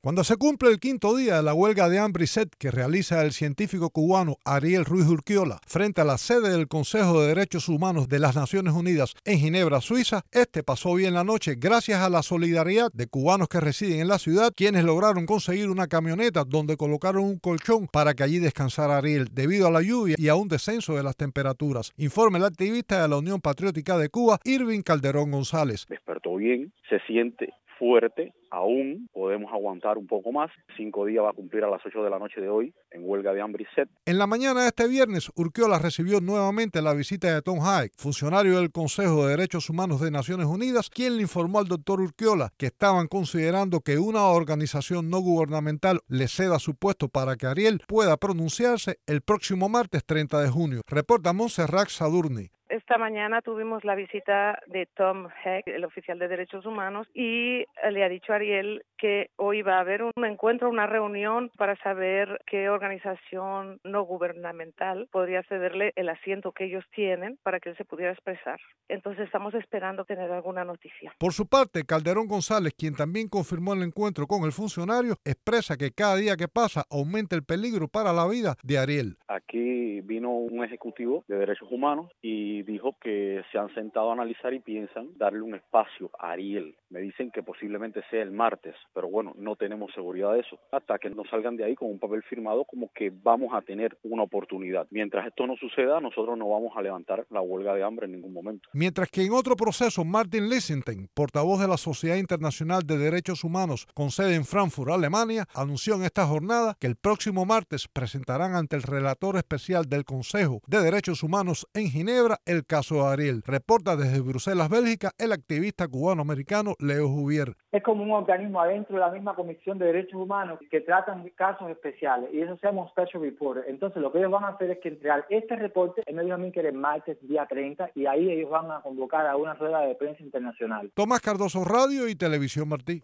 Cuando se cumple el quinto día de la huelga de hambre y sed que realiza el científico cubano Ariel Ruiz Urquiola frente a la sede del Consejo de Derechos Humanos de las Naciones Unidas en Ginebra, Suiza, este pasó bien la noche gracias a la solidaridad de cubanos que residen en la ciudad, quienes lograron conseguir una camioneta donde colocaron un colchón para que allí descansara Ariel debido a la lluvia y a un descenso de las temperaturas. Informa el activista de la Unión Patriótica de Cuba, Irving Calderón González. Despertó bien, se siente fuerte, aún podemos aguantar un poco más. 5 días va a cumplir a las 8 de la noche de hoy en huelga de hambre y sed. En la mañana de este viernes, Urquiola recibió nuevamente la visita de Tom Hayek, funcionario del Consejo de Derechos Humanos de Naciones Unidas, quien le informó al doctor Urquiola que estaban considerando que una organización no gubernamental le ceda su puesto para que Ariel pueda pronunciarse el próximo martes 30 de junio. Reporta Montserrat Sadurni. Esta mañana tuvimos la visita de Tom Hayek, el oficial de Derechos Humanos, y le ha dicho a Ariel que hoy va a haber un encuentro, una reunión para saber qué organización no gubernamental podría cederle el asiento que ellos tienen para que él se pudiera expresar. Entonces estamos esperando tener alguna noticia. Por su parte, Calderón González, quien también confirmó el encuentro con el funcionario, expresa que cada día que pasa aumenta el peligro para la vida de Ariel. Aquí vino un ejecutivo de derechos humanos y dijo que se han sentado a analizar y piensan darle un espacio a Ariel. Me dicen que posiblemente sea el martes, pero bueno, no tenemos seguridad de eso. Hasta que nos salgan de ahí con un papel firmado como que vamos a tener una oportunidad. Mientras esto no suceda, nosotros no vamos a levantar la huelga de hambre en ningún momento. Mientras que en otro proceso, Martin Lichtenstein, portavoz de la Sociedad Internacional de Derechos Humanos con sede en Frankfurt, Alemania, anunció en esta jornada que el próximo martes presentarán ante el relator especial del Consejo de Derechos Humanos en Ginebra el caso de Ariel. Reporta desde Bruselas, Bélgica, el activista cubano-americano Leo Juvier. Es como un organismo adentro de la misma Comisión de Derechos Humanos que tratan casos especiales y eso se llama un special report. Entonces lo que ellos van a hacer es que entregar este reporte en medio de que era el martes día 30 y ahí ellos van a convocar a una rueda de prensa internacional. Tomás Cardoso, Radio y Televisión Martí.